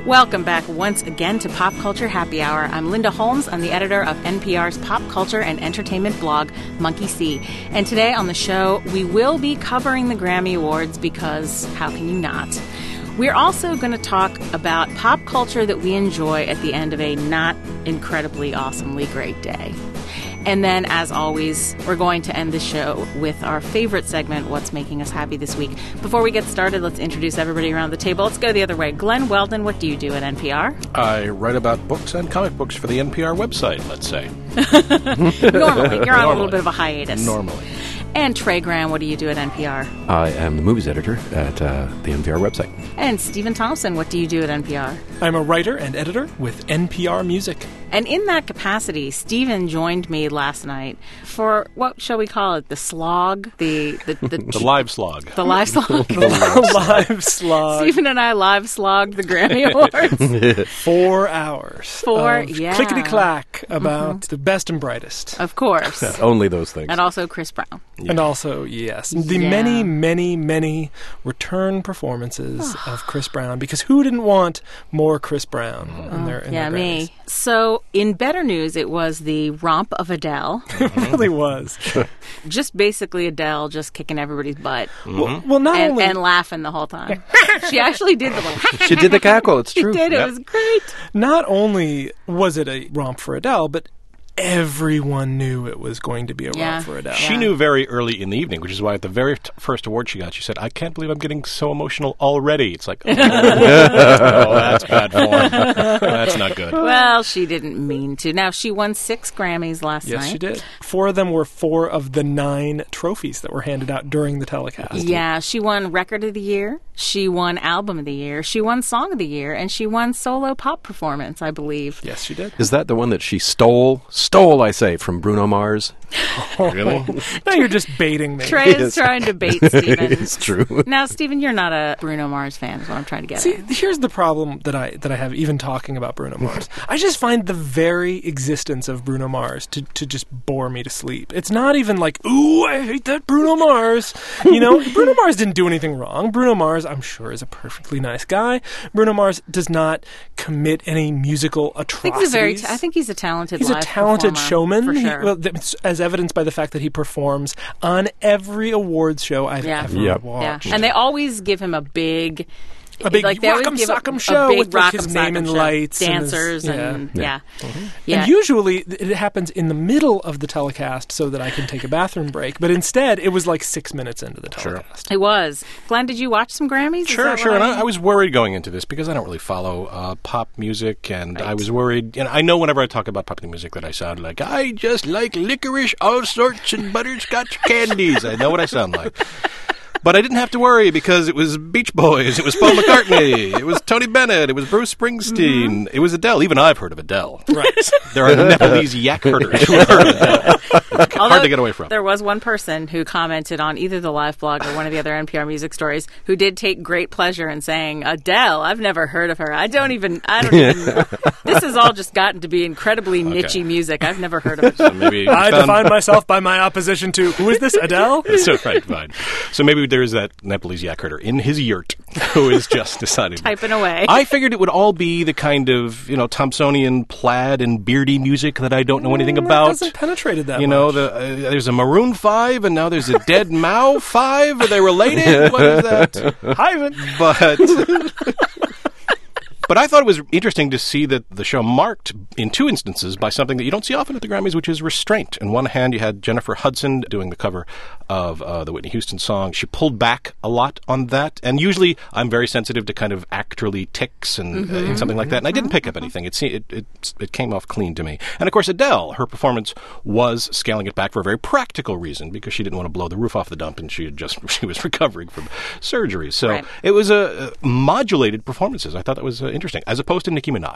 Welcome back once again to Pop Culture Happy Hour. I'm Linda Holmes. I'm the editor of NPR's pop culture and entertainment blog, Monkey See. And today on the show, we will be covering the Grammy Awards because how can you not? We're also going to talk about pop culture that we enjoy at the end of a not incredibly awesomely great day. And then, as always, we're going to end the show with our favorite segment, What's Making Us Happy This Week. Before we get started, let's introduce everybody around the table. Let's go the other way. Glenn Weldon, what do you do at NPR? I write about books and comic books for the NPR website, let's say. Normally. You're on a little bit of a hiatus. Normally. And Trey Graham, what do you do at NPR? I am the movies editor at the NPR website. And Stephen Thompson, what do you do at NPR? I'm a writer and editor with NPR Music. And in that capacity, Stephen joined me last night for, what shall we call it, the slog? The live slog. The live slog? The live slog. Stephen and I live slogged the Grammy Awards. 4 hours. Yeah. Clickety-clack about the best and brightest. Of course. Only those things. And also Chris Brown. Yeah. And also, yes, the many return performances of Chris Brown, because who didn't want more Chris Brown in their Grammys? Me. So, in better news, it was the romp of Adele. It really was. Just basically Adele just kicking everybody's butt. Well, not only... And laughing the whole time. She actually did the little... She did the cackle, it's true. She did, it was great. Not only was it a romp for Adele, but everyone knew it was going to be a romp for Adele. She knew very early in the evening, which is why at the very first award she got, she said, I can't believe I'm getting so emotional already. It's like, oh, that's bad form. That's not good. Well, she didn't mean to. Now, she won 6 Grammys last night. Yes, she did. 4 of them were 4 of the 9 trophies that were handed out during the telecast. Yeah, she won Record of the Year, she won Album of the Year, she won Song of the Year, and she won Solo Pop Performance, I believe. Yes, she did. Is that the one that she stole, I say, from Bruno Mars? Really? Now you're just baiting me. Trey is trying to bait Stephen. It's true. Now, Stephen, you're not a Bruno Mars fan, is what I'm trying to get See, at. here's the problem that I have even talking about Bruno Mars. I just find the very existence of Bruno Mars to just bore me to sleep. It's not even like, ooh, I hate that Bruno Mars. You know, Bruno Mars didn't do anything wrong. Bruno Mars, I'm sure, is a perfectly nice guy. Bruno Mars does not commit any musical atrocities. I think he's a talented He's a talented showman, for sure. as evidenced by the fact that he performs on every awards show I've ever watched. Yeah. And they always give him a big rock'em sock'em show with like his name in lights, dancers, and yeah. And usually it happens in the middle of the telecast so that I can take a bathroom break. But instead, it was like 6 minutes into the telecast. It was. Glenn, did you watch some Grammys? Sure. And I was worried going into this because I don't really follow pop music, and I was worried. You know, I know whenever I talk about popular music that I sound like I just like licorice, all sorts, and butterscotch candies. I know what I sound like. But I didn't have to worry because it was Beach Boys, it was Paul McCartney, it was Tony Bennett, it was Bruce Springsteen, it was Adele. Even I've heard of Adele. Right. There are Nepalese yak herders who have heard of Adele. Hard to get away from. There was one person who commented on either the live blog or one of the other NPR music stories who did take great pleasure in saying, Adele, I've never heard of her. I don't even know. This has all just gotten to be incredibly niche-y music. I've never heard of it. So maybe I define myself by my opposition to, who is this, Adele? So, right, fine. So maybe there's that Nepalese yak herder in his yurt who is just deciding. Typing away. I figured it would all be the kind of, Thompsonian plaid and beardy music that I don't know anything about. It hasn't penetrated that much. There's a Maroon 5 and now there's a Dead Mao 5. Are they related? What is that? But I thought it was interesting to see that the show marked in 2 instances by something that you don't see often at the Grammys, which is restraint. On one hand, you had Jennifer Hudson doing the cover of the Whitney Houston song. She pulled back a lot on that. And usually I'm very sensitive to kind of actorly tics and something like that. And I didn't pick up anything. It came off clean to me. And of course, Adele, her performance was scaling it back for a very practical reason because she didn't want to blow the roof off the dump and she was recovering from surgery. So It was a modulated performances. I thought that was interesting, as opposed to Nicki Minaj.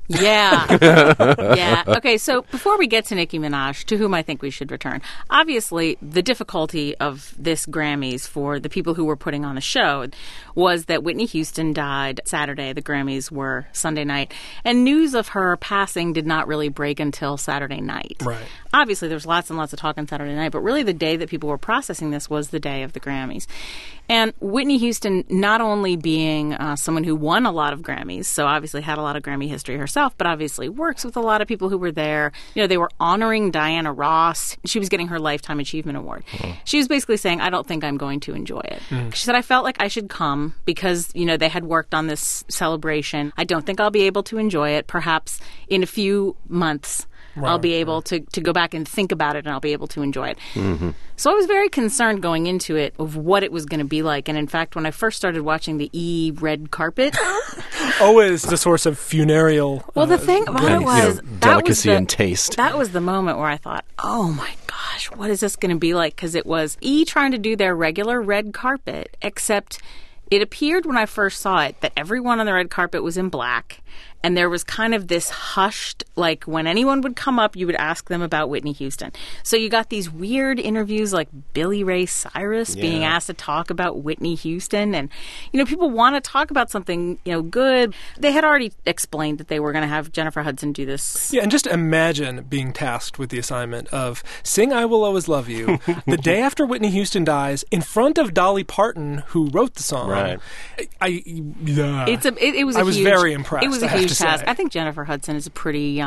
Yeah. Yeah. Okay, so before we get to Nicki Minaj, to whom I think we should return, obviously the difficulty of this Grammys for the people who were putting on the show was that Whitney Houston died Saturday. The Grammys were Sunday night. And news of her passing did not really break until Saturday night. Right. Obviously, there was lots and lots of talk on Saturday night, but really the day that people were processing this was the day of the Grammys. And Whitney Houston, not only being someone who won a lot of Grammys, so obviously had a lot of Grammy history herself, but obviously works with a lot of people who were there. You know, they were honoring Diana Ross. She was getting her Lifetime Achievement Award. She was basically saying, I don't think I'm going to enjoy it. She said, I felt like I should come because, you know, they had worked on this celebration. I don't think I'll be able to enjoy it. Perhaps in a few months, I'll be able to go back and think about it, and I'll be able to enjoy it. So I was very concerned going into it of what it was going to be like. And in fact, when I first started watching the E! Red Carpet... Always the source of funereal... Well, the thing about it was... delicacy and taste. That was the moment where I thought, oh my gosh, what is this going to be like? Because it was E! trying to do their regular red carpet, except it appeared when I first saw it that everyone on the red carpet was in black. And there was kind of this hushed, like when anyone would come up, you would ask them about Whitney Houston. So you got these weird interviews like Billy Ray Cyrus being asked to talk about Whitney Houston. And, you know, people want to talk about something, you know, good. They had already explained that they were going to have Jennifer Hudson do this. Yeah, and just imagine being tasked with the assignment of sing I Will Always Love You the day after Whitney Houston dies in front of Dolly Parton, who wrote the song. Right. I was very impressed. It was a huge task. I think Jennifer Hudson is a pretty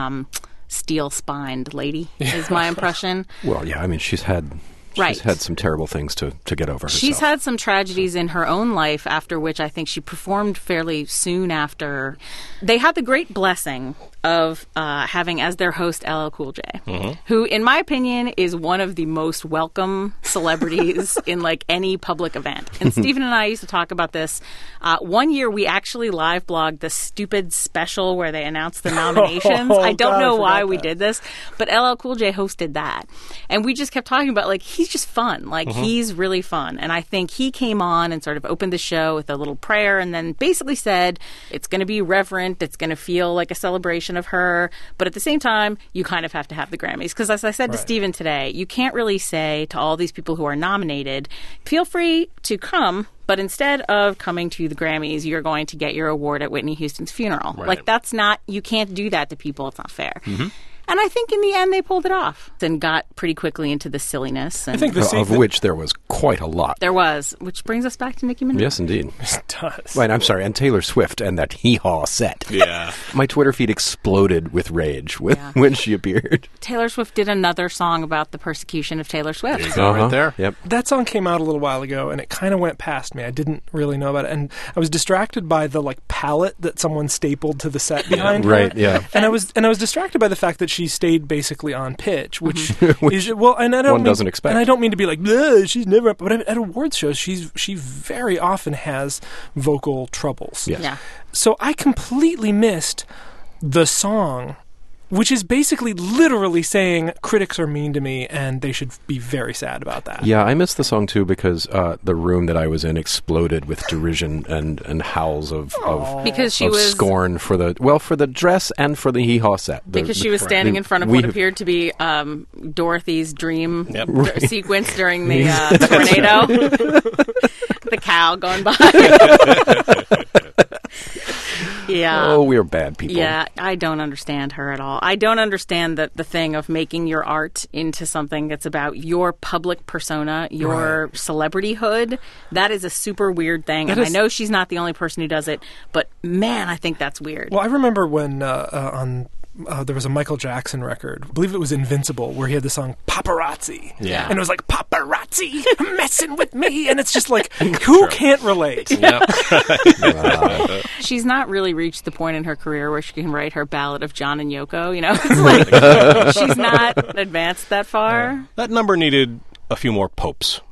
steel-spined lady, is my impression. Well, yeah, I mean, she's had some terrible things to get over herself. She's had some tragedies in her own life, after which I think she performed fairly soon after. They had the great blessing of having as their host LL Cool J, who, in my opinion, is one of the most welcome celebrities in like any public event. And Stephen and I used to talk about this. One year, we actually live blogged the stupid special where they announced the nominations. I don't know why we did this, but LL Cool J hosted that, and we just kept talking about like he's just fun. Like he's really fun, and I think he came on and sort of opened the show with a little prayer, and then basically said it's going to be reverent. It's going to feel like a celebration of her, but at the same time, you kind of have to have the Grammys. Because as I said to Stephen today, you can't really say to all these people who are nominated, feel free to come, but instead of coming to the Grammys, you're going to get your award at Whitney Houston's funeral. Right. Like, that's not, you can't do that to people. It's not fair. And I think in the end they pulled it off and got pretty quickly into the silliness. And I think of which there was quite a lot. There was, which brings us back to Nicki Minaj. Yes, indeed. It does. Right, I'm sorry, and Taylor Swift and that hee-haw set. Yeah. My Twitter feed exploded with rage when she appeared. Taylor Swift did another song about the persecution of Taylor Swift. There you go, right there. Yep. That song came out a little while ago, and it kind of went past me. I didn't really know about it, and I was distracted by the like palette that someone stapled to the set behind her. Right, yeah. And I was distracted by the fact that she stayed basically on pitch, which is well, and I don't one doesn't expect. And I don't mean to be like, she's never. But at awards shows, she very often has vocal troubles. Yes. Yeah. So I completely missed the song, which is basically literally saying critics are mean to me and they should be very sad about that. Yeah, I missed the song too because the room that I was in exploded with derision and howls of Because she of was scorn for the dress and for the hee-haw set. Because she was standing in front of what appeared to be Dorothy's dream sequence during the tornado. The cow going by. Yeah. Oh, we're bad people. Yeah, I don't understand her at all. I don't understand the thing of making your art into something that's about your public persona, your celebrityhood. That is a super weird thing. And I know she's not the only person who does it, but man, I think that's weird. Well, I remember when there was a Michael Jackson record, I believe it was Invincible, where he had the song Paparazzi. Yeah. And it was like, paparazzi messing with me. And it's just like, who can't relate? She's not really reached the point in her career where she can write her Ballad of John and Yoko. You know, it's like she's not advanced that far. That number needed a few more popes.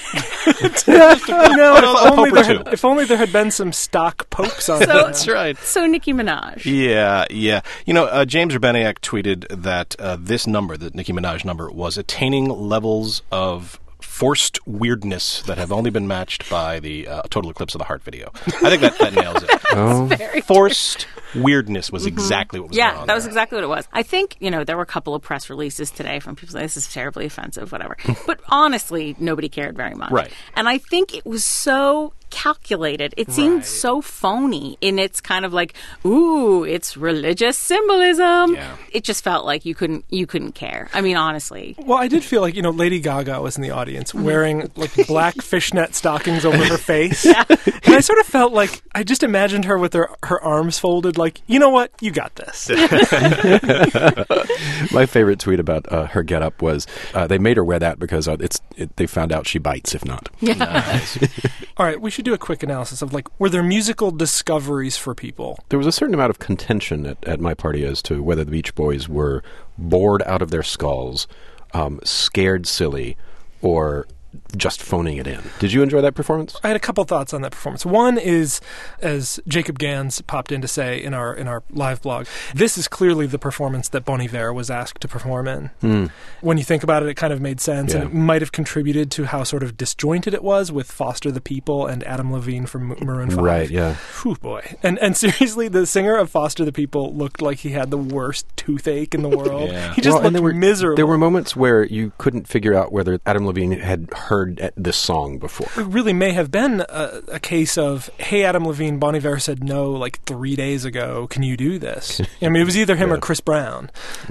If only there had been some stock popes on it. That's right. So Nicki Minaj. Yeah. You know, James Urbaniak tweeted that this number, the Nicki Minaj number, was attaining levels of forced weirdness that have only been matched by the Total Eclipse of the Heart video. I think that nails it. Very Forced weirdness was exactly what was going on. Yeah, that was exactly what it was. I think, there were a couple of press releases today from people saying this is terribly offensive, whatever. But honestly, nobody cared very much. Right. And I think it was so calculated. It seemed so phony in its kind of like, ooh, it's religious symbolism. Yeah. It just felt like you couldn't care. I mean, honestly. Well, I did feel like, Lady Gaga was in the audience wearing like black fishnet stockings over her face. Yeah. And I sort of felt like I just imagined her with her arms folded like, you know what? You got this. My favorite tweet about her getup was they made her wear that because they found out she bites if not. Yeah. Nice. All right, we should do a quick analysis of were there musical discoveries for people? There was a certain amount of contention at my party as to whether the Beach Boys were bored out of their skulls, scared silly, or just phoning it in. Did you enjoy that performance? I had a couple thoughts on that performance. One is, as Jacob Gans popped in to say in our live blog, this is clearly the performance that Bon Iver was asked to perform in. When you think about it, it kind of made sense, and it might have contributed to how sort of disjointed it was with Foster the People and Adam Levine from Maroon 5. Right, yeah. Whew, boy. And seriously, the singer of Foster the People looked like he had the worst toothache in the world. Yeah. He just looked miserable. There were moments where you couldn't figure out whether Adam Levine had heard this song before. It really may have been a case of, hey, Adam Levine, Bon Iver said no like 3 days ago. Can you do this? I mean, it was either him or Chris Brown.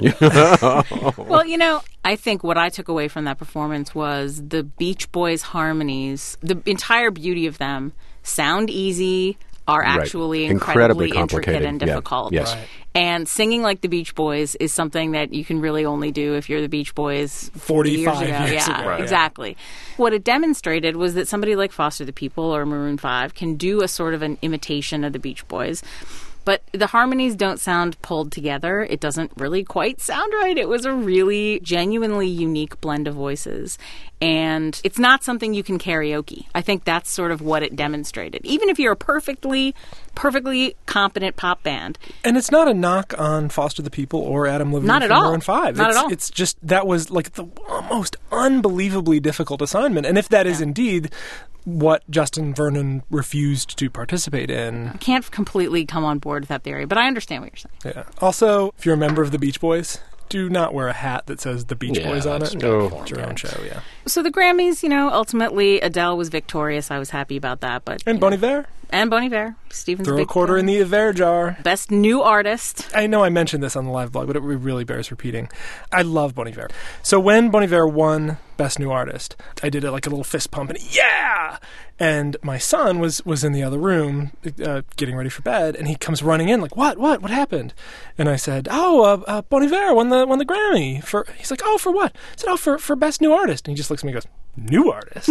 Well, I think what I took away from that performance was the Beach Boys harmonies, the entire beauty of them sound easy, are actually incredibly intricate and difficult. Yeah. Yes. Right. And singing like the Beach Boys is something that you can really only do if you're the Beach Boys 45 years ago. years Yeah, ago. exactly. What it demonstrated was that somebody like Foster the People or Maroon 5 can do a sort of an imitation of the Beach Boys. But the harmonies don't sound pulled together. It doesn't really quite sound right. It was a really genuinely unique blend of voices. And it's not something you can karaoke. I think that's sort of what it demonstrated. Even if you're a perfectly competent pop band. And it's not a knock on Foster the People or Adam Levine Not at from all. Maroon 5. Not at all. It's just that was like the most unbelievably difficult assignment. And if that is indeed what Justin Vernon refused to participate in. I can't completely come on board with that theory, but I understand what you're saying. Yeah. Also, if you're a member of the Beach Boys, do not wear a hat that says the Beach Boys on it. It's your own show, yeah. So the Grammys, ultimately Adele was victorious. I was happy about that. And Bon Iver. And Bon Iver. Stephen's Throw a quarter in the Iver jar. Best new artist. I know I mentioned this on the live blog, but it really bears repeating. I love Bon Iver. So when Bon Iver won Best New Artist, I did a little fist pump and yeah! And my son was in the other room getting ready for bed, and he comes running in like, what happened? And I said, Bon Iver won the Grammy. He's like, oh, for what? I said, for Best New Artist. And he just looks at me and goes, new artist.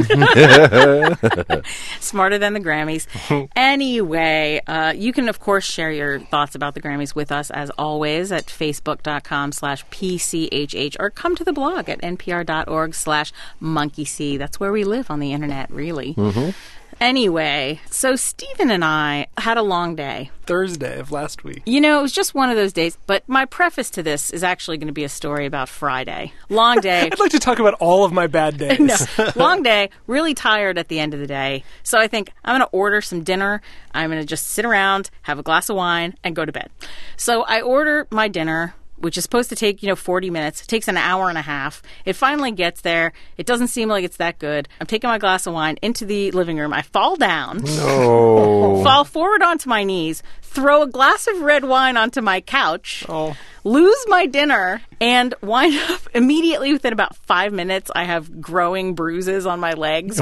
Smarter than the Grammys. Anyway, you can, of course, share your thoughts about the Grammys with us, as always, at facebook.com/PCHH, or come to the blog at npr.org/monkeysee. That's where we live on the internet, really. Mm-hmm. Anyway, so Stephen and I had a long day. Thursday of last week. It was just one of those days. But my preface to this is actually going to be a story about Friday. Long day. I'd like to talk about all of my bad days. No, long day, really tired at the end of the day. So I think I'm going to order some dinner. I'm going to just sit around, have a glass of wine, and go to bed. So I order my dinner, which is supposed to take, 40 minutes. It takes an hour and a half. It finally gets there. It doesn't seem like it's that good. I'm taking my glass of wine into the living room. I fall down. No. Fall forward onto my knees. Throw a glass of red wine onto my couch. Oh. Lose my dinner and wind up immediately within about 5 minutes. I have growing bruises on my legs.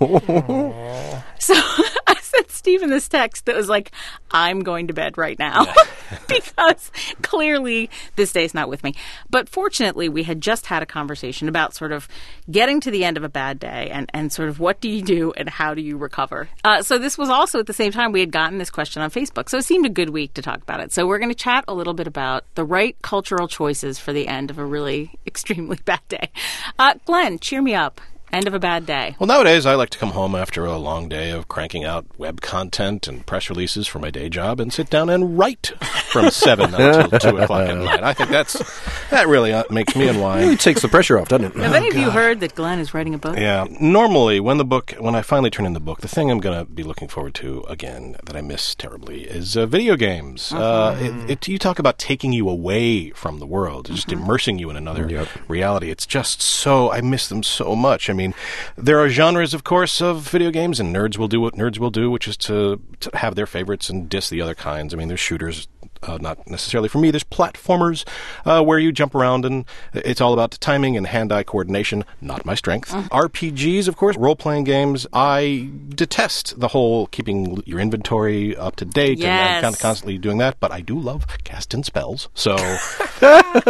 So I sent Stephen this text that was like, I'm going to bed right now because clearly this day's not with me. But fortunately, we had just had a conversation about sort of getting to the end of a bad day and sort of what do you do and how do you recover. So this was also at the same time we had gotten this question on Facebook. So it seemed a good week to talk about it. So we're going to chat a little bit about the right cultural choices for the end of a really extremely bad day. Glenn, cheer me up. End of a bad day. Well, nowadays I like to come home after a long day of cranking out web content and press releases for my day job and sit down and write from 7 until 2 o'clock at night. I think that really makes me unwind. It takes the pressure off, doesn't it? Have any of you heard that Glenn is writing a book? Yeah. Normally, when I finally turn in the book, the thing I'm going to be looking forward to again that I miss terribly is video games. You talk about taking you away from the world, just immersing you in another reality. It's just I miss them so much. I mean, there are genres, of course, of video games, and nerds will do what nerds will do, which is to have their favorites and diss the other kinds. I mean, there's shooters. Not necessarily for me. There's platformers where you jump around and it's all about timing and hand-eye coordination, not my strength. RPGs, of course, role-playing games. I detest the whole keeping your inventory up to date and kind of constantly doing that, but I do love casting spells. So, but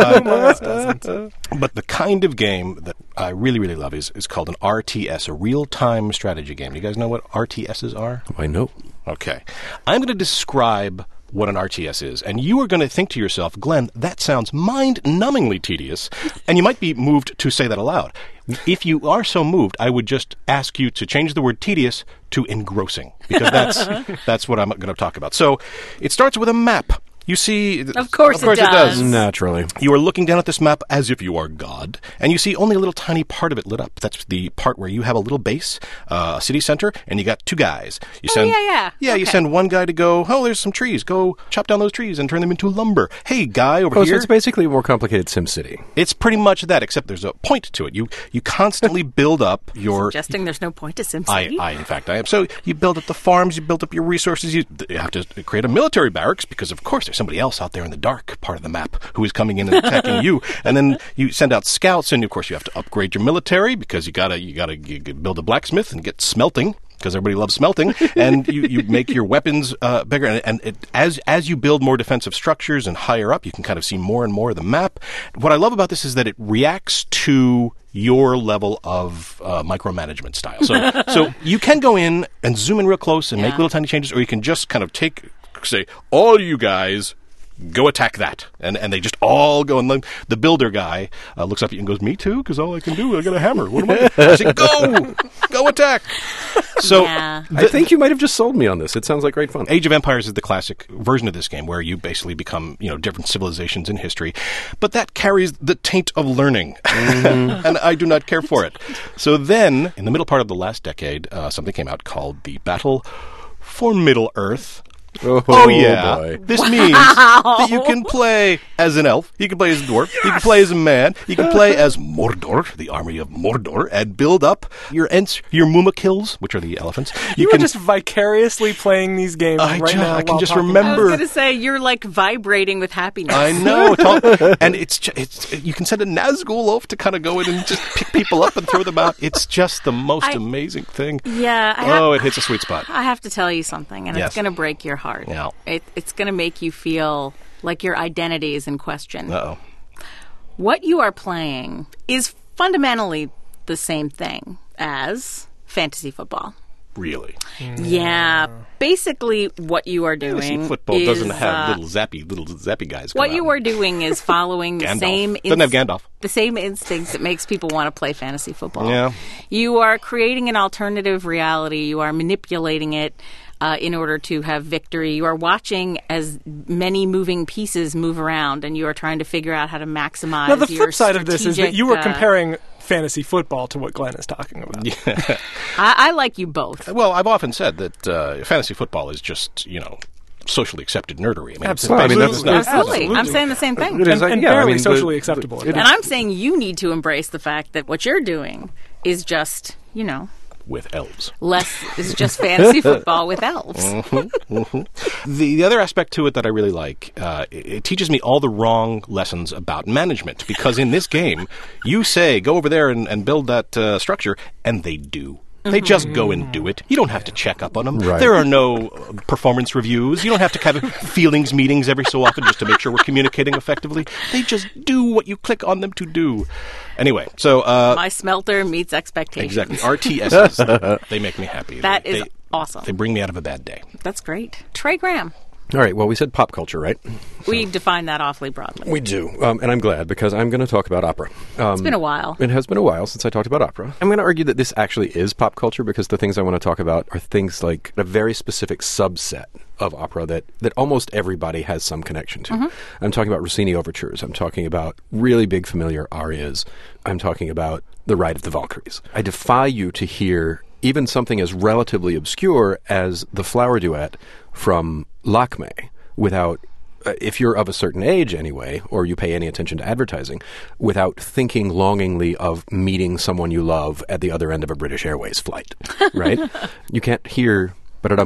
the kind of game that I really, really love is called an RTS, a real-time strategy game. Do you guys know what RTSs are? I know. Okay. I'm going to describe what an RTS is. And you are going to think to yourself, Glenn, that sounds mind-numbingly tedious, and you might be moved to say that aloud. If you are so moved, I would just ask you to change the word tedious to engrossing, because that's what I'm going to talk about. So it starts with a map. You see... Of course it does. Naturally. You are looking down at this map as if you are God, and you see only a little tiny part of it lit up. That's the part where you have a little base, a city center, and you got 2 guys. You send, Yeah, you send one guy to go, there's some trees. Go chop down those trees and turn them into lumber. Hey, guy over here. So it's basically a more complicated SimCity. It's pretty much that, except there's a point to it. You constantly build up your... Suggesting there's no point to SimCity? In fact, I am. So you build up the farms, you build up your resources, you have to create a military barracks, because of course there's somebody else out there in the dark part of the map who is coming in and attacking you. And then you send out scouts, and of course you have to upgrade your military, because you gotta build a blacksmith and get smelting, because everybody loves smelting, and you make your weapons bigger. And as you build more defensive structures and higher up, you can kind of see more and more of the map. What I love about this is that it reacts to your level of micromanagement style. So you can go in and zoom in real close and make little tiny changes, or you can just kind of say, all you guys... go attack that. And they just all go, and the builder guy looks up at you and goes, me too, because all I can do, I got a hammer. What am I doing? I say, go attack. So I think you might have just sold me on this. It sounds like great fun. Age of Empires is the classic version of this game, where you basically become, different civilizations in history. But that carries the taint of learning, and I do not care for it. So then, in the middle part of the last decade, something came out called the Battle for Middle-earth. Oh yeah. Boy. This means that you can play as an elf, you can play as a dwarf, you can play as a man, you can play as Mordor, the army of Mordor, and build up your Mumakils, which are the elephants. You can just vicariously playing these games now. I can just I remember. was going to say, you're like vibrating with happiness. I know. And it's you can send a Nazgul off to kind of go in and just pick people up and throw them out. It's just the most amazing thing. Yeah. It hits a sweet spot. I have to tell you something, and it's going to break your heart. Yeah. It's going to make you feel like your identity is in question. Uh-oh. What you are playing is fundamentally the same thing as fantasy football. Really? Yeah. Basically, what you are doing Fantasy football doesn't have little zappy guys. What you are doing is following the same doesn't have Gandalf. The same instincts that makes people want to play fantasy football. Yeah. You are creating an alternative reality. You are manipulating it in order to have victory. You are watching as many moving pieces move around, and you are trying to figure out how to maximize. Now, the your flip side of this is that you were strategic, comparing fantasy football to what Glenn is talking about. Yeah. I like you both. Well, I've often said that fantasy football is just, socially accepted nerdery. I mean, Absolutely. Absolutely. I'm saying the same thing. It is, And barely socially acceptable. And I'm saying you need to embrace the fact that what you're doing is just, with elves. It's just fantasy football with elves. The other aspect to it that I really like, it teaches me all the wrong lessons about management, because in this game, you say, go over there and build that structure, and they do. They just go and do it. You don't have to check up on them. Right. There are no performance reviews. You don't have to have feelings meetings every so often just to make sure we're communicating effectively. They just do what you click on them to do. Anyway, so... my smelter meets expectations. Exactly. RTSs, they make me happy. That is awesome. They bring me out of a bad day. That's great. Trey Graham, All right, well, we said pop culture, right? We define that awfully broadly. We do, and I'm glad, because I'm going to talk about opera. It's been a while. It has been a while since I talked about opera. I'm going to argue that this actually is pop culture, because the things I want to talk about are things like a very specific subset of opera that almost everybody has some connection to. I'm talking about Rossini overtures. I'm talking about really big familiar arias. I'm talking about The Ride of the Valkyries. I defy you to hear even something as relatively obscure as the Flower Duet from Lakme without, if you're of a certain age anyway, or you pay any attention to advertising, without thinking longingly of meeting someone you love at the other end of a British Airways flight, right? You can't hear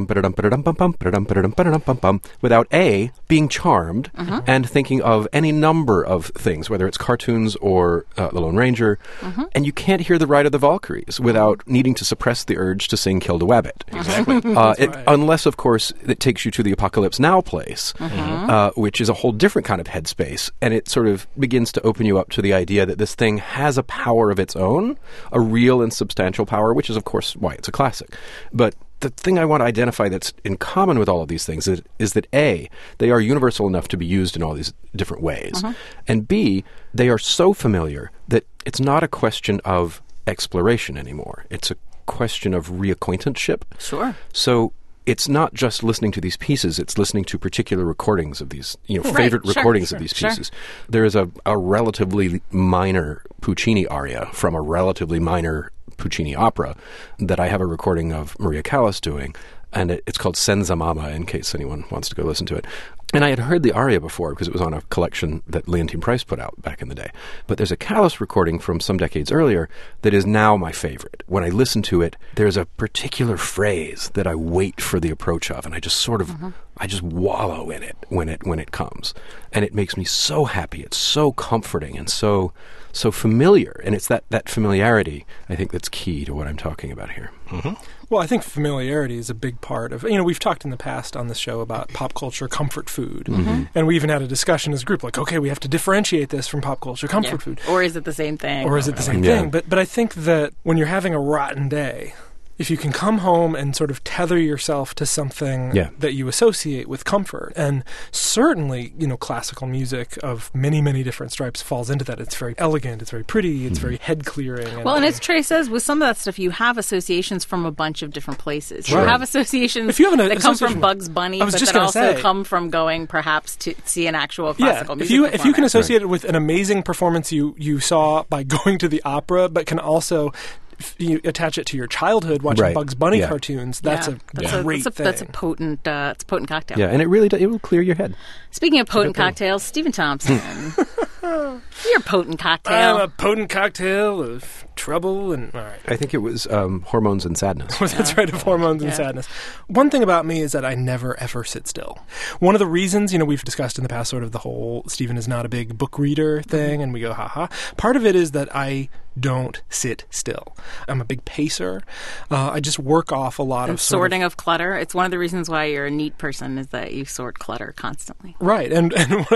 without A, being charmed and thinking of any number of things, whether it's cartoons or The Lone Ranger. And you can't hear The Ride of the Valkyries without needing to suppress the urge to sing Kill the Wabbit. Exactly. Unless, of course, it takes you to the Apocalypse Now place, which is a whole different kind of headspace. And it sort of begins to open you up to the idea that this thing has a power of its own, a real and substantial power, which is, of course, why it's a classic. But the thing I want to identify that's in common with all of these things is that A, they are universal enough to be used in all these different ways, and B, they are so familiar that it's not a question of exploration anymore. It's a question of reacquaintanceship. Sure. So it's not just listening to these pieces, it's listening to particular recordings of these, Right. favorite Sure, recordings sure, of these sure. pieces. There is a relatively minor Puccini aria from a relatively minor Puccini opera that I have a recording of Maria Callas doing, and it's called Senza Mama, in case anyone wants to go listen to it. And I had heard the aria before because it was on a collection that Leontine Price put out back in the day. But there's a Callas recording from some decades earlier that is now my favorite. When I listen to it, there's a particular phrase that I wait for the approach of, and I just sort of, I just wallow in it when it comes. And it makes me so happy. It's so comforting and so familiar. And it's that familiarity, I think, that's key to what I'm talking about here. Well, I think familiarity is a big part of, we've talked in the past on this show about pop culture comfort food. And we even had a discussion as a group, like, okay, we have to differentiate this from pop culture comfort food. Or is it the same thing? Or is it the same thing? But I think that when you're having a rotten day, if you can come home and sort of tether yourself to something that you associate with comfort, and certainly, classical music of many, many different stripes falls into that. It's very elegant, it's very pretty, it's very head-clearing. Well, and as Trey says, with some of that stuff, you have associations from a bunch of different places. Sure. You have associations if you have that come from Bugs Bunny, but that also come from going perhaps to see an actual classical music performance. If you can associate it with an amazing performance you saw by going to the opera, but can also you attach it to your childhood watching Bugs Bunny cartoons. That's a great thing. That's a potent cocktail. Yeah, and it will clear your head. Speaking of potent cocktails, Stephen Thompson, you're a potent cocktail. I'm a potent cocktail of trouble and all right. I think it was Hormones and Sadness. That's right, of Hormones and Sadness. One thing about me is that I never ever sit still. One of the reasons, we've discussed in the past sort of the whole Stephen is not a big book reader thing, and we go ha. Part of it is that I don't sit still. I'm a big pacer. I just work off a lot of sorting of clutter. It's one of the reasons why you're a neat person is that you sort clutter constantly. Right, and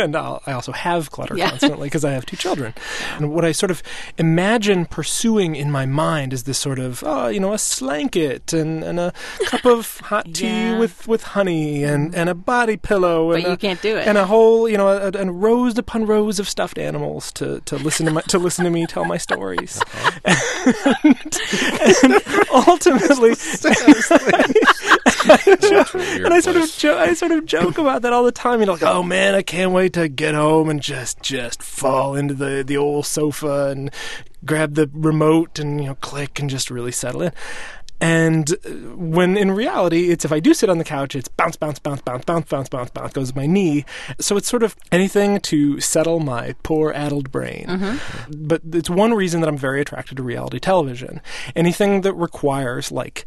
I also have clutter constantly because I have 2 children. And what I sort of imagine pursuing in my mind is this sort of, a slanket and a cup of hot tea with honey and a body pillow. But you can't do it. And a whole, and rows upon rows of stuffed animals to listen to me tell my stories. And ultimately, and I sort of joke about that all the time. Like, oh man, I can't wait to get home and just fall into the old sofa and grab the remote and click and just really settle in. And when in reality, it's if I do sit on the couch, it's bounce, bounce, bounce, bounce, bounce, bounce, bounce, bounce, goes my knee. So it's sort of anything to settle my poor addled brain. But it's one reason that I'm very attracted to reality television. Anything that requires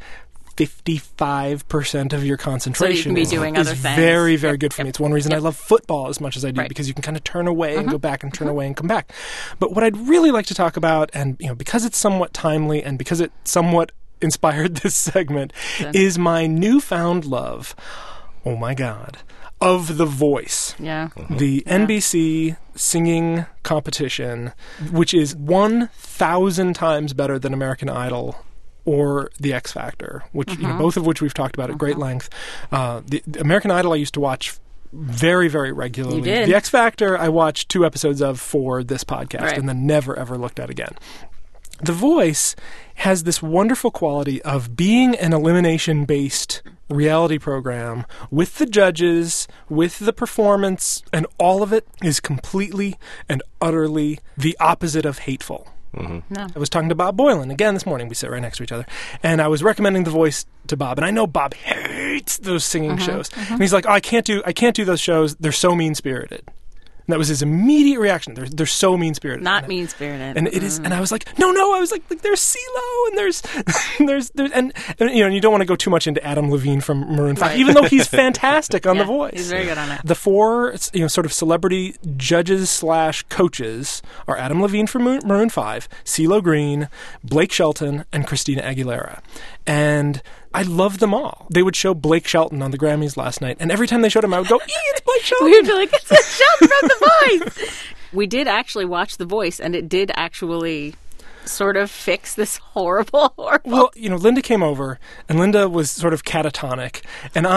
55% of your concentration so you can be doing other is things. Very, very good for me. It's one reason I love football as much as I do, because you can kind of turn away and go back and turn away and come back. But what I'd really like to talk about, and because it's somewhat timely and because it somewhat inspired this segment, is my newfound love, oh my God, of The Voice. The NBC singing competition, which is 1,000 times better than American Idol or The X Factor, which both of which we've talked about at great length. The American Idol I used to watch very, very regularly. You did. The X Factor, I watched 2 episodes of for this podcast Right. and then never, ever looked at again. The Voice has this wonderful quality of being an elimination-based reality program with the judges, with the performance, and all of it is completely and utterly the opposite of hateful. No. I was talking to Bob Boylan again this morning. We sit right next to each other, and I was recommending The Voice to Bob. And I know Bob hates those singing shows, and he's like, "Oh, I can't do those shows. They're so mean spirited." And that was his immediate reaction. They're so mean spirited. Not mean spirited. And it is, and I was like, no. I was like there's CeeLo, and there's and you don't want to go too much into Adam Levine from Maroon 5, Right. even though he's fantastic on Yeah, The Voice. he's very good on it. The 4, sort of celebrity judges / coaches are Adam Levine from Maroon 5, CeeLo Green, Blake Shelton, and Christina Aguilera. And I love them all. They would show Blake Shelton on the Grammys last night, and every time they showed him, I would go, it's Blake Shelton! We would be like, it's a shot from The Voice. We did actually watch The Voice, and it did actually sort of fix this horrible. Well, Linda came over, and Linda was sort of catatonic, and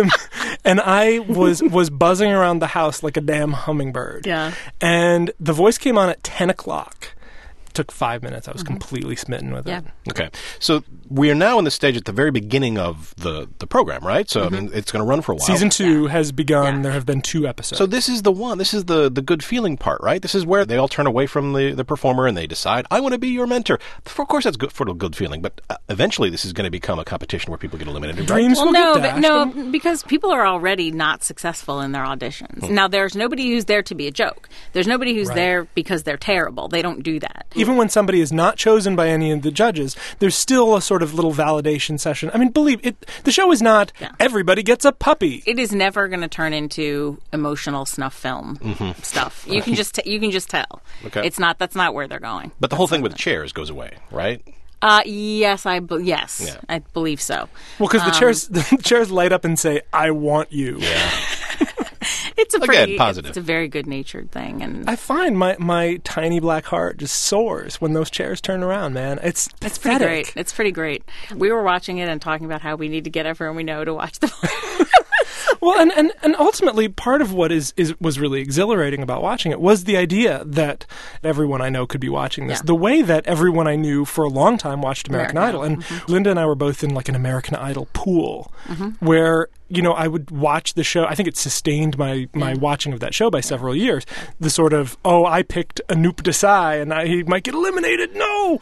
I was buzzing around the house like a damn hummingbird. Yeah. And The Voice came on at 10 o'clock. Took 5 minutes. I was completely smitten with Yeah. it. Okay. So we are now in the stage at the very beginning of the program, right? So, I mean, it's going to run for a while. Season 2 has begun. Yeah. There have been 2 episodes. So this is the one. This is the good feeling part, right? This is where they all turn away from the performer and they decide, I want to be your mentor. Of course, that's good for the good feeling, but eventually this is going to become a competition where people get eliminated, right? Dreams Well, will no, get but dashed. no, because people are already not successful in their auditions. Now, there's nobody who's there to be a joke. There's nobody who's Right. there because they're terrible. They don't do that. Even when somebody is not chosen by any of the judges, there's still a sort of little validation session. I mean, believe it, the show is not everybody gets a puppy. It is never going to turn into emotional snuff film stuff. You can just tell. Okay. It's not. That's not where they're going. But the whole thing with chairs goes away, right? Yes, I Yeah. believe so. Well, because the chairs light up and say, "I want you." It's a Again, pretty positive. It's a very good natured thing, and I find my tiny black heart just soars when those chairs turn around, man. It's pretty pathetic. great. It's pretty great. We were watching it and talking about how we need to get everyone we know to watch the. Well, and ultimately, part of what was really exhilarating about watching it was the idea that everyone I know could be watching this. Yeah. The way that everyone I knew for a long time watched American Idol. And Mm-hmm. Linda and I were both in like an American Idol pool where, I would watch the show. I think it sustained my watching of that show by several years. The sort of, I picked Anoop Desai and he might get eliminated. No!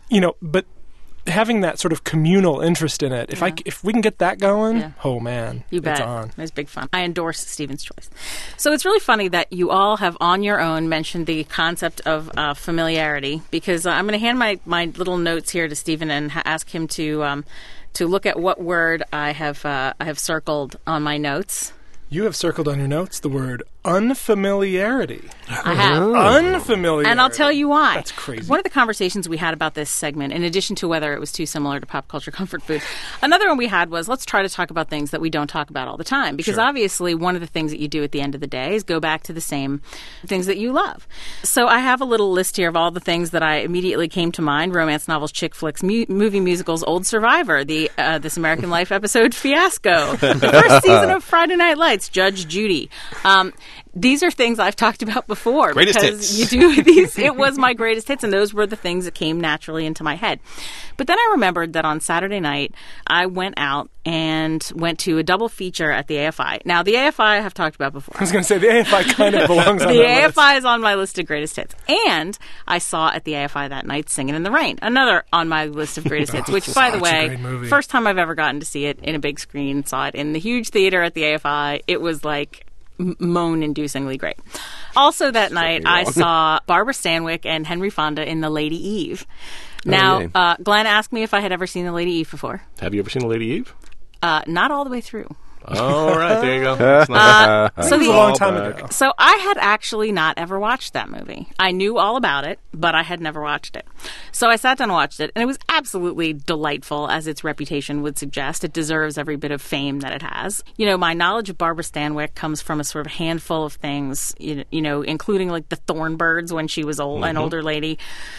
But having that sort of communal interest in it, if we can get that going, oh man, You bet. it's on. It's big fun. I endorse Stephen's choice. So it's really funny that you all have on your own mentioned the concept of familiarity, because I'm going to hand my little notes here to Stephen and ask him to look at what word I have circled on my notes. You have circled on your notes the word unfamiliarity. I have. Unfamiliarity. And I'll tell you why. That's crazy. One of the conversations we had about this segment, in addition to whether it was too similar to pop culture comfort food, another one we had was let's try to talk about things that we don't talk about all the time. Because obviously one of the things that you do at the end of the day is go back to the same things that you love. So I have a little list here of all the things that I immediately came to mind: romance novels, chick flicks, movie musicals, Old Survivor, the This American Life episode Fiasco, the first season of Friday Night Lights, Judge Judy. These are things I've talked about before. Greatest because hits. You do these. It was my greatest hits, and those were the things that came naturally into my head. But then I remembered that on Saturday night, I went out and went to a double feature at the AFI. Now, the AFI I have talked about before. I was going to say the AFI kind of belongs on The that list. AFI is on my list of greatest hits. And I saw at the AFI that night Singin' in the Rain, another on my list of greatest hits, which, by the Such a way, great movie. first time I've ever gotten to see it in a big screen, saw it in the huge theater at the AFI. It was like moan-inducingly great. Also that night, I saw Barbara Stanwyck and Henry Fonda in The Lady Eve. Now, yay. Glenn asked me if I had ever seen The Lady Eve before. Have you ever seen Lady Eve? Not all the way through. All right, there you go. That's nice. So It was the a long time ago. So I had actually not ever watched that movie. I knew all about it, but I had never watched it. So I sat down and watched it, and it was absolutely delightful, as its reputation would suggest. It deserves every bit of fame that it has. My knowledge of Barbara Stanwyck comes from a sort of handful of things, including like the Thornbirds when she was an older lady.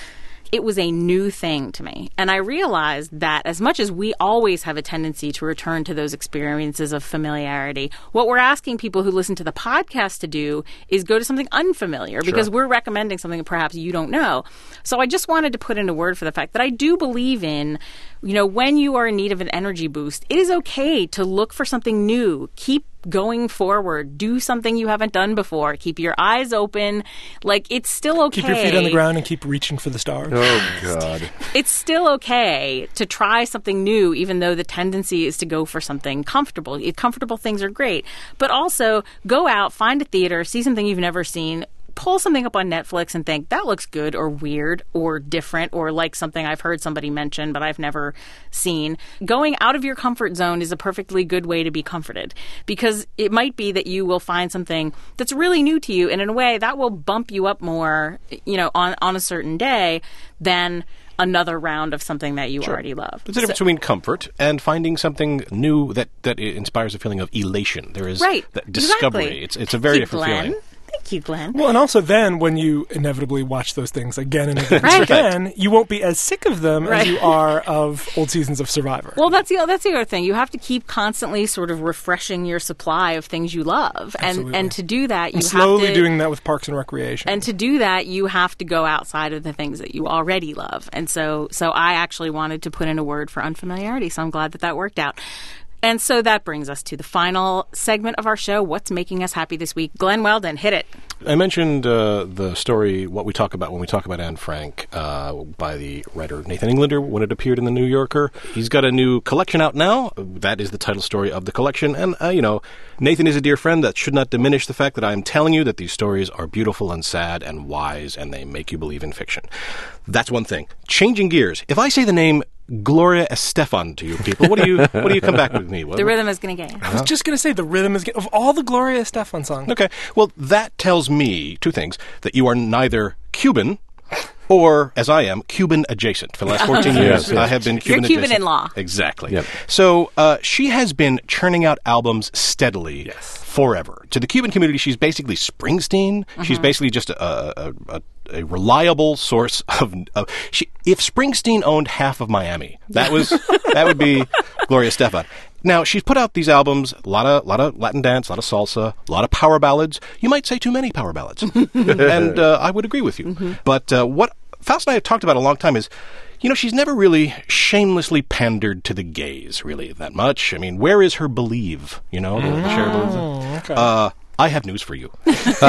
it was a new thing to me. And I realized that as much as we always have a tendency to return to those experiences of familiarity, what we're asking people who listen to the podcast to do is go to something unfamiliar because we're recommending something that perhaps you don't know. So I just wanted to put in a word for the fact that I do believe in, when you are in need of an energy boost, it is okay to look for something new. Keep going forward. Do something you haven't done before. Keep your eyes open. It's still okay. Keep your feet on the ground and keep reaching for the stars. Oh, God. It's still okay to try something new, even though the tendency is to go for something comfortable. Comfortable things are great. But also, go out, find a theater, see something you've never seen, pull something up on Netflix and think, that looks good or weird or different or like something I've heard somebody mention but I've never seen. Going out of your comfort zone is a perfectly good way to be comforted, because it might be that you will find something that's really new to you, and in a way that will bump you up more, on a certain day than another round of something that you already love. There's a difference between comfort and finding something new that inspires a feeling of elation. There is that discovery. Exactly. It's a very different feeling. Thank you, Glenn. Well, and also then when you inevitably watch those things again and again and again, you won't be as sick of them as you are of old seasons of Survivor. Well, that's the other thing. You have to keep constantly sort of refreshing your supply of things you love. And to do that, you have to... slowly doing that with Parks and Recreation. And to do that, you have to go outside of the things that you already love. And so I actually wanted to put in a word for unfamiliarity, so I'm glad that worked out. And so that brings us to the final segment of our show, What's Making Us Happy This Week. Glenn Weldon, hit it. I mentioned the story, What We Talk About When We Talk About Anne Frank, by the writer Nathan Englander when it appeared in The New Yorker. He's got a new collection out now. That is the title story of the collection. And, Nathan is a dear friend. That should not diminish the fact that I am telling you that these stories are beautiful and sad and wise, and they make you believe in fiction. That's one thing. Changing gears. If I say the name Gloria Estefan to you people, what do you come back with me? The rhythm is going to get you. I was just going to say the rhythm is of all the Gloria Estefan songs. Okay, well that tells me two things: that you are neither Cuban or, as I am, Cuban adjacent. For the last 14 years, I have been Cuban adjacent. You're Cuban in law. Exactly. Yep. So she has been churning out albums steadily forever. To the Cuban community, she's basically Springsteen. She's basically just a reliable source of if Springsteen owned half of Miami, that would be Gloria Estefan. Now, she's put out these albums, a lot of Latin dance, a lot of salsa, a lot of power ballads. You might say too many power ballads. And I would agree with you. But what Faust and I have talked about a long time is, she's never really shamelessly pandered to the gays, really, that much. I mean, where is her Believe? The Cher Believe. Okay. I have news for you.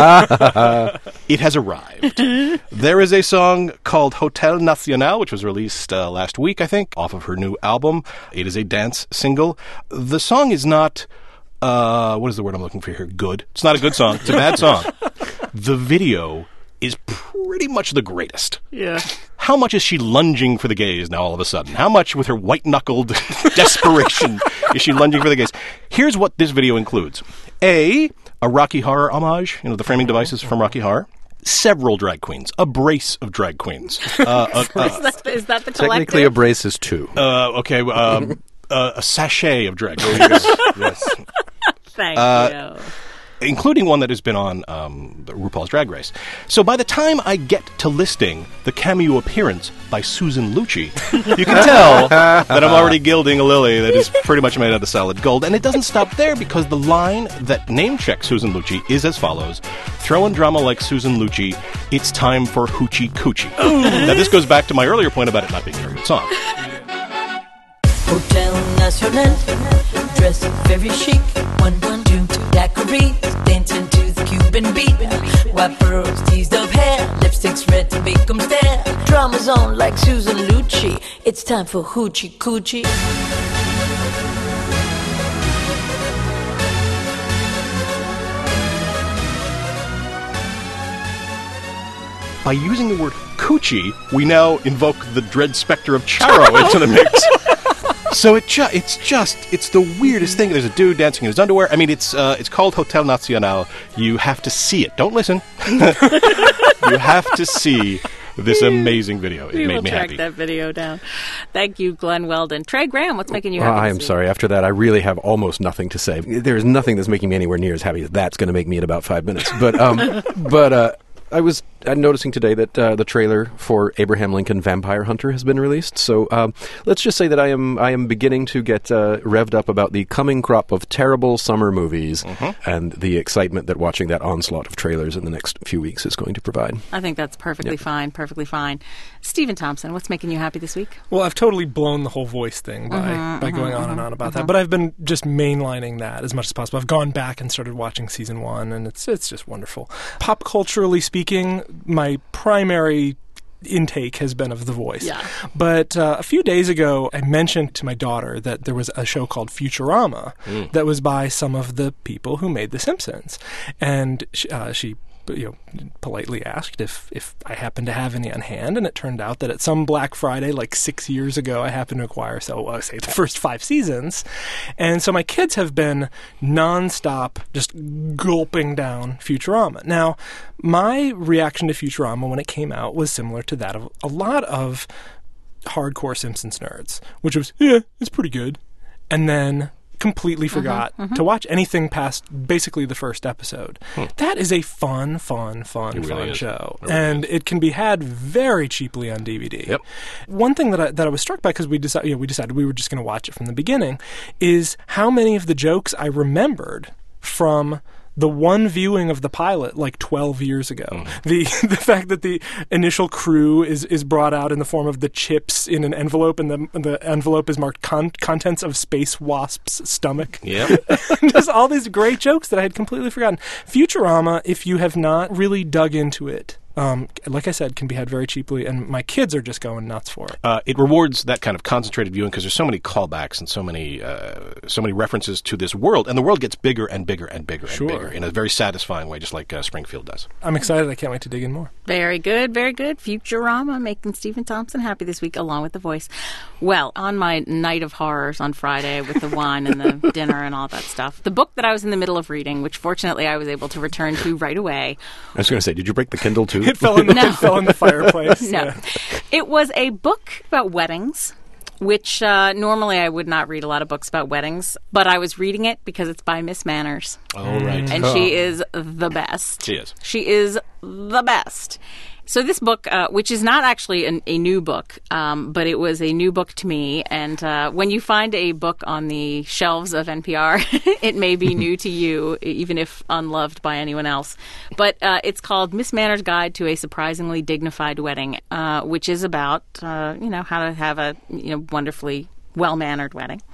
It has arrived. There is a song called Hotel Nacional, which was released last week, I think, off of her new album. It is a dance single. The song is not, what is the word I'm looking for here? Good. It's not a good song. It's a bad song. The video is pretty much the greatest. Yeah. How much is she lunging for the gays now all of a sudden? How much with her white-knuckled desperation is she lunging for the gays? Here's what this video includes. A Rocky Horror homage, the framing devices from Rocky Horror. Several drag queens. A brace of drag queens. Is that the collective? Technically, a brace is two. Okay. A sachet of drag queens. Yes. Thank you. Including one that has been on RuPaul's Drag Race. So by the time I get to listing the cameo appearance by Susan Lucci, you can tell that I'm already gilding a lily that is pretty much made out of solid gold. And it doesn't stop there, because the line that name-checks Susan Lucci is as follows: throwing drama like Susan Lucci, it's time for Hoochie Coochie. Now this goes back to my earlier point about it not being a very good song. Hotel Nacional, dress very chic, 112 daiquiris, dancing to the Cuban beat. White pearls, teased up hair, lipsticks red to make 'em stare. Drama's on like Susan Lucci, it's time for Hoochie Coochie. By using the word coochie, we now invoke the dread specter of Charo into the mix. So it's the weirdest thing. There's a dude dancing in his underwear. I mean, it's called Hotel Nacional. You have to see it. Don't listen. You have to see this amazing video. It made me happy. We will track that video down. Thank you, Glenn Weldon. Trey Graham, what's making you happy? I am sorry. After that, I really have almost nothing to say. There's nothing that's making me anywhere near as happy as that's going to make me in about 5 minutes. But was noticing today that the trailer for Abraham Lincoln Vampire Hunter has been released. So let's just say that I am beginning to get revved up about the coming crop of terrible summer movies and the excitement that watching that onslaught of trailers in the next few weeks is going to provide. I think that's perfectly fine, perfectly fine. Stephen Thompson, what's making you happy this week? Well, I've totally blown the whole voice thing by going on and on about that, but I've been just mainlining that as much as possible. I've gone back and started watching season 1, and it's just wonderful. Pop culturally speaking, my primary intake has been of The Voice. Yeah. But a few days ago, I mentioned to my daughter that there was a show called Futurama that was by some of the people who made The Simpsons. And she politely asked if I happened to have any on hand, and it turned out that at some Black Friday, like 6 years ago, I happened to acquire, say, the first 5 seasons. And so my kids have been nonstop just gulping down Futurama. Now, my reaction to Futurama when it came out was similar to that of a lot of hardcore Simpsons nerds, which was, yeah, it's pretty good. And then completely forgot to watch anything past basically the first episode. That is a fun show. And it can be had very cheaply on DVD. Yep. One thing that I was struck by, because we decided we were just going to watch it from the beginning, is how many of the jokes I remembered from the one viewing of the pilot like 12 years ago. The fact that the initial crew is brought out in the form of the chips in an envelope, and the envelope is marked contents of Space Wasp's stomach. Yeah. Just all these great jokes that I had completely forgotten. Futurama, if you have not really dug into it, like I said, can be had very cheaply, and my kids are just going nuts for it. It rewards that kind of concentrated viewing because there's so many callbacks and so many references to this world, and the world gets bigger and bigger and bigger and bigger in a very satisfying way, just like Springfield does. I'm excited. I can't wait to dig in more. Very good, very good. Futurama, making Stephen Thompson happy this week, along with The Voice. Well, on my night of horrors on Friday with the wine and the dinner and all that stuff, the book that I was in the middle of reading, which fortunately I was able to return to right away. I was going to say, did you break the Kindle too? It fell in the fireplace. No. Yeah. It was a book about weddings, which normally I would not read a lot of books about weddings, but I was reading it because it's by Miss Manners. Oh, right. And she is the best. She is. She is the best. So this book, which is not actually a new book, but it was a new book to me. And when you find a book on the shelves of NPR, it may be new to you, even if unloved by anyone else. But it's called Miss Manners' Guide to a Surprisingly Dignified Wedding, which is about how to have a wonderfully well-mannered wedding.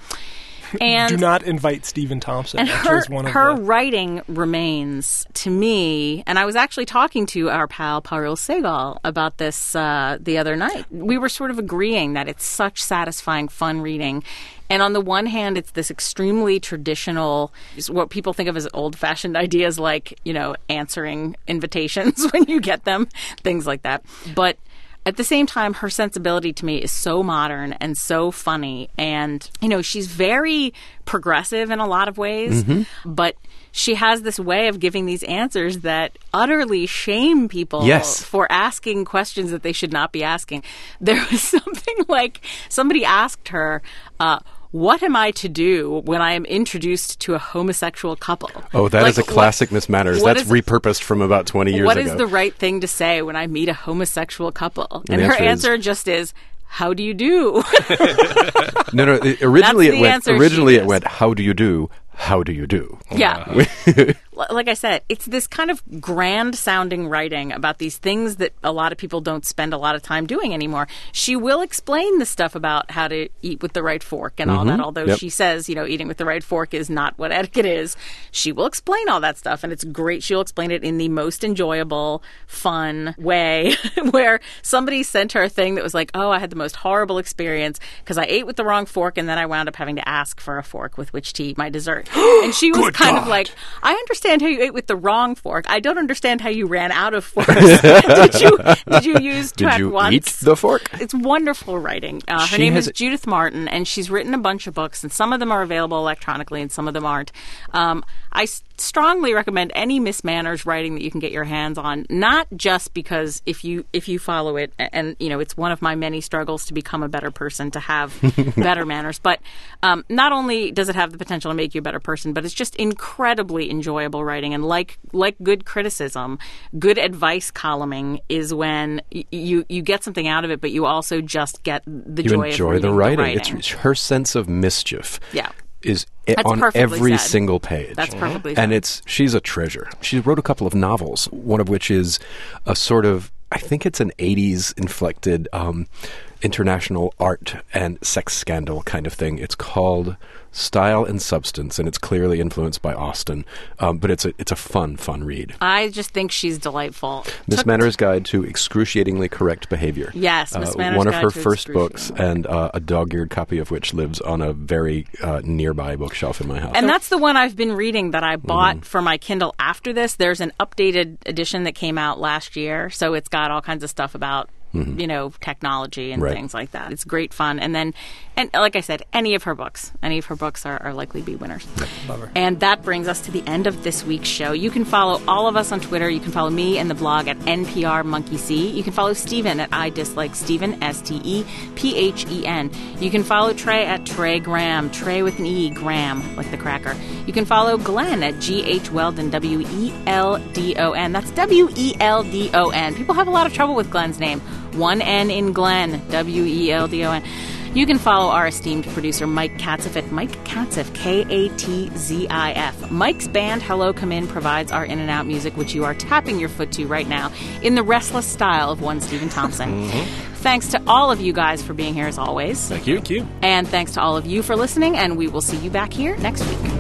And do not invite Stephen Thompson. And her writing remains, to me, and I was actually talking to our pal Parul Sehgal about this the other night. We were sort of agreeing that it's such satisfying, fun reading. And on the one hand, it's this extremely traditional, what people think of as old-fashioned ideas like, answering invitations when you get them, things like that. But at the same time, her sensibility to me is so modern and so funny. And, she's very progressive in a lot of ways, but she has this way of giving these answers that utterly shame people for asking questions that they should not be asking. There was something like somebody asked her, what am I to do when I am introduced to a homosexual couple? Oh, that is a classic Miss Manners. That's repurposed from about 20 years ago. What is the right thing to say when I meet a homosexual couple? And her answer just is, how do you do? No. Originally it went, how do you do? How do you do? Yeah. Like I said, it's this kind of grand-sounding writing about these things that a lot of people don't spend a lot of time doing anymore. She will explain the stuff about how to eat with the right fork and all that, although she says, eating with the right fork is not what etiquette is. She will explain all that stuff, and it's great. She'll explain it in the most enjoyable, fun way, where somebody sent her a thing that was like, oh, I had the most horrible experience because I ate with the wrong fork, and then I wound up having to ask for a fork with which to eat my dessert. And she was kind of like, I understand how you ate with the wrong fork. I don't understand how you ran out of forks. Did you use Did you once? eat the fork? It's wonderful writing. Her name is Judith Martin, and she's written a bunch of books, and some of them are available electronically, and some of them aren't. I strongly recommend any Miss Manners writing that you can get your hands on, not just because if you follow it, and it's one of my many struggles to become a better person, to have better manners, but not only does it have the potential to make you a better person, but it's just incredibly enjoyable ensemble writing. And like good criticism, good advice columning is when you get something out of it, but you also just get the You joy enjoy of the reading writing. It's her sense of mischief. Yeah. Is That's on perfectly every said. single page. That's perfectly And said. she's a treasure. She wrote a couple of novels, one of which is a sort of, I think it's an 80s inflected international art and sex scandal kind of thing. It's called Style and Substance, and it's clearly influenced by Austen. But it's a fun read. I just think she's delightful. Miss Manner's Guide to Excruciatingly Correct Behavior. Yes, Miss Manner's one of Guide her to first books, Excruciatingly. and a dog-eared copy of which lives on a very nearby bookshelf in my house. And that's the one I've been reading that I bought Mm-hmm. for my Kindle after this. There's an updated edition that came out last year, so it's got all kinds of stuff about technology and Right. things like that. It's great fun. And like I said, any of her books are likely to be winners. Love her. And that brings us to the end of this week's show. You can follow all of us on Twitter. You can follow me and the blog at NPR Monkey See. You can follow Stephen at I Dislike Stephen, STEPHEN. You can follow Trey at Trey Graham, Trey with an E, Graham, like the cracker. You can follow Glenn at GH Weldon, WELDON. That's WELDON. People have a lot of trouble with Glenn's name. One N in Glenn, WELDON. You can follow our esteemed producer, Mike Katzif, at Mike Katzif, KATZIF. Mike's band, Hello Come In, provides our in and out music, which you are tapping your foot to right now, in the restless style of one Stephen Thompson. Thanks to all of you guys for being here, as always. Thank you. Thank you. And thanks to all of you for listening, and we will see you back here next week.